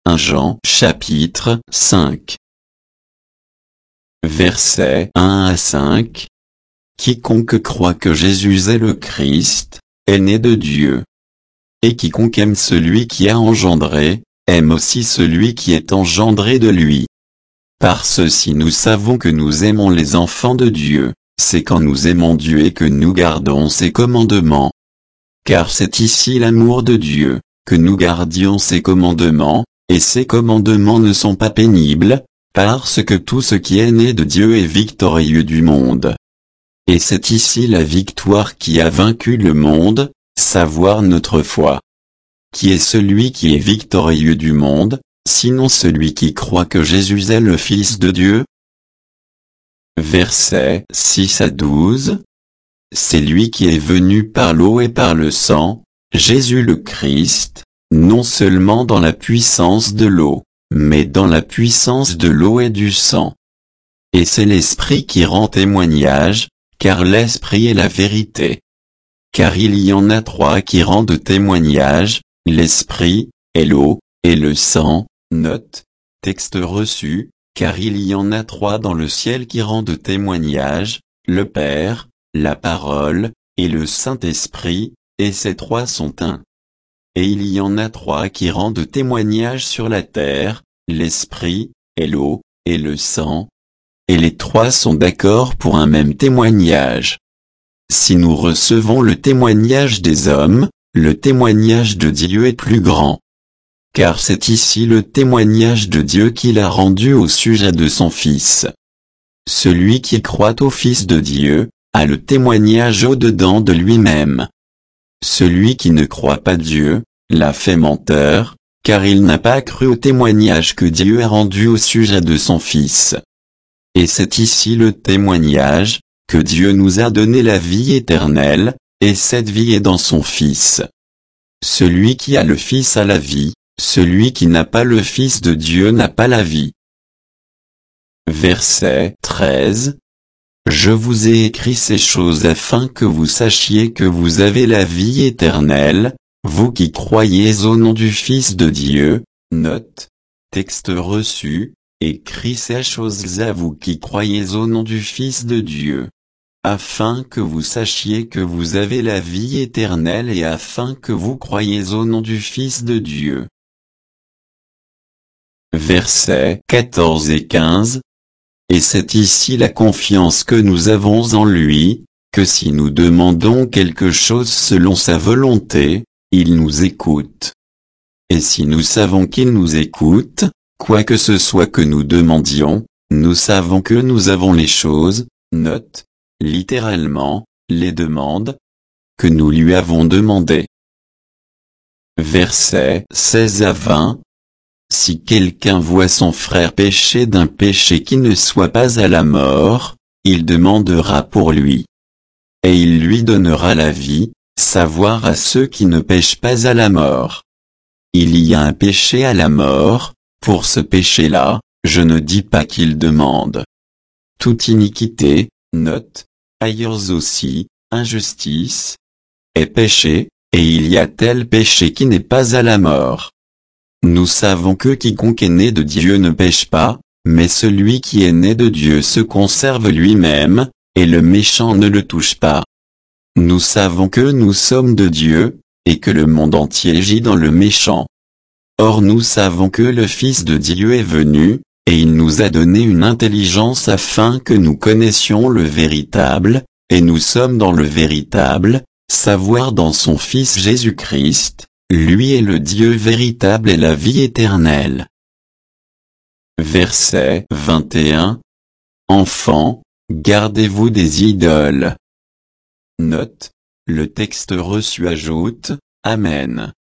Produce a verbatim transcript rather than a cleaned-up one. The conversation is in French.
premier Jean chapitre cinq. Versets un à cinq. Quiconque croit que Jésus est le Christ, est né de Dieu. Et quiconque aime celui qui a engendré, aime aussi celui qui est engendré de lui. Par ceci nous savons que nous aimons les enfants de Dieu, c'est quand nous aimons Dieu et que nous gardons ses commandements. Car c'est ici l'amour de Dieu, que nous gardions ses commandements, et ses commandements ne sont pas pénibles, parce que tout ce qui est né de Dieu est victorieux du monde. Et c'est ici la victoire qui a vaincu le monde, savoir notre foi. Qui est celui qui est victorieux du monde, sinon celui qui croit que Jésus est le Fils de Dieu? Versets six à douze. C'est lui qui est venu par l'eau et par le sang, Jésus le Christ, non seulement dans la puissance de l'eau, mais dans la puissance de l'eau et du sang. Et c'est l'Esprit qui rend témoignage, car l'Esprit est la vérité. Car il y en a trois qui rendent témoignage, l'Esprit, et l'eau, et le sang. Note, texte reçu, car il y en a trois dans le ciel qui rendent témoignage, le Père, la Parole, et le Saint-Esprit, et ces trois sont un. Et il y en a trois qui rendent témoignage sur la terre, l'Esprit, et l'eau, et le sang. Et les trois sont d'accord pour un même témoignage. Si nous recevons le témoignage des hommes, le témoignage de Dieu est plus grand. Car c'est ici le témoignage de Dieu qu'il a rendu au sujet de son Fils. Celui qui croit au Fils de Dieu, a le témoignage au-dedans de lui-même. Celui qui ne croit pas Dieu, l'a fait menteur, car il n'a pas cru au témoignage que Dieu a rendu au sujet de son Fils. Et c'est ici le témoignage, que Dieu nous a donné la vie éternelle, et cette vie est dans son Fils. Celui qui a le Fils a la vie, celui qui n'a pas le Fils de Dieu n'a pas la vie. Verset treize. Je vous ai écrit ces choses afin que vous sachiez que vous avez la vie éternelle, vous qui croyez au nom du Fils de Dieu. Note, texte reçu, écrit ces choses à vous qui croyez au nom du Fils de Dieu. Afin que vous sachiez que vous avez la vie éternelle et afin que vous croyiez au nom du Fils de Dieu. Versets quatorze et quinze. Et c'est ici la confiance que nous avons en lui, que si nous demandons quelque chose selon sa volonté, il nous écoute. Et si nous savons qu'il nous écoute, quoi que ce soit que nous demandions, nous savons que nous avons les choses, note, littéralement, les demandes, que nous lui avons demandées. Versets seize à vingt. Si quelqu'un voit son frère pécher d'un péché qui ne soit pas à la mort, il demandera pour lui. Et il lui donnera la vie, savoir à ceux qui ne péchent pas à la mort. Il y a un péché à la mort, pour ce péché-là, je ne dis pas qu'il demande. Toute iniquité, note, ailleurs aussi, injustice, est péché, et il y a tel péché qui n'est pas à la mort. Nous savons que quiconque est né de Dieu ne pêche pas, mais celui qui est né de Dieu se conserve lui-même, et le méchant ne le touche pas. Nous savons que nous sommes de Dieu, et que le monde entier gît dans le méchant. Or nous savons que le Fils de Dieu est venu, et il nous a donné une intelligence afin que nous connaissions le véritable, et nous sommes dans le véritable, savoir dans son Fils Jésus-Christ. Lui est le Dieu véritable et la vie éternelle. Verset vingt et un. Enfants, gardez-vous des idoles. Note, le texte reçu ajoute, Amen.